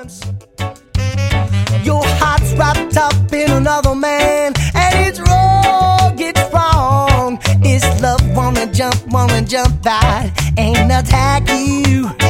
Your heart's wrapped up in another man, and it's wrong, it's wrong. It's love wanna jump right, and attack you.